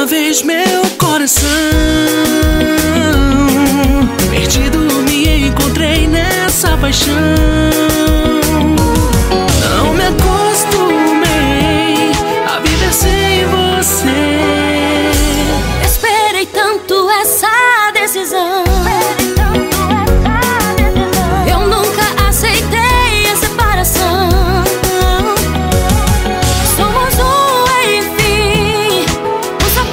uma vez meu coração. Perdido me encontrei nessa paixão. Não me acostumei a viver sem você. Esperei tanto essa decisão. Eu nunca aceitei a separação. Somos um enfim, um só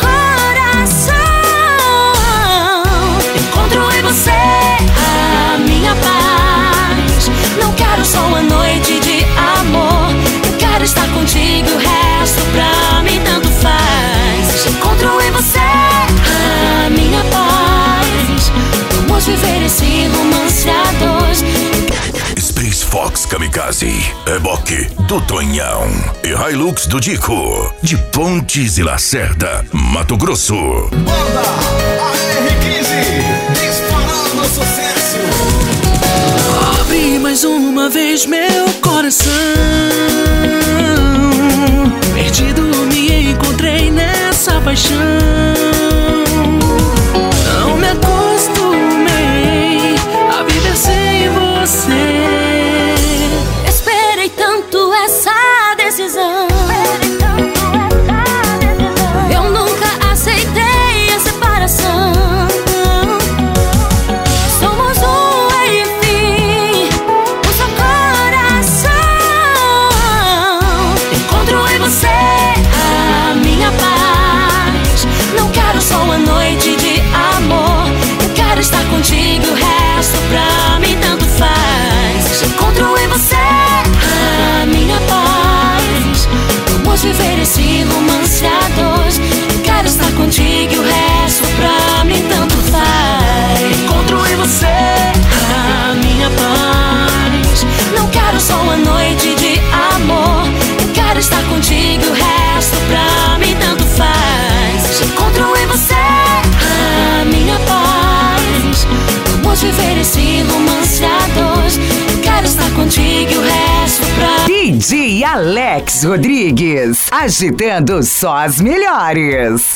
coração. Encontro em você a minha paz. Não quero só uma noite de amor. Eu quero estar contigo, o resto pra mim tanto faz. Encontro em você a minha paz. Vamos viver esse romance a dois. Space Fox Kamikaze, reboque do Tonhão e Hilux do Dico, de Pontes e Lacerda, Mato Grosso. Banda AR-15, disparando sucesso. Abri mais uma vez meu coração. Perdido me encontrei nessa paixão. Não me acostumei a viver sem você. Esperei tanto essa decisão. Eu nunca aceitei a separação. Somos um enfim, um só coração. Encontro em você a minha paz. Não quero só uma noite de amor. Eu quero estar contigo, o resto pra mim tanto faz. Encontro em você a minha paz. Vamos viver esse romance a dois. Eu quero estar contigo, o resto pra mim tanto faz. Encontro em você a minha paz. Não quero só uma noite de amor. Eu quero estar contigo, o resto pra mim tanto faz. Encontro em você a minha paz. Vamos viver esse romance a dois. Eu quero estar contigo, o resto pra DJ Alex Rodrigues, agitando só as melhores.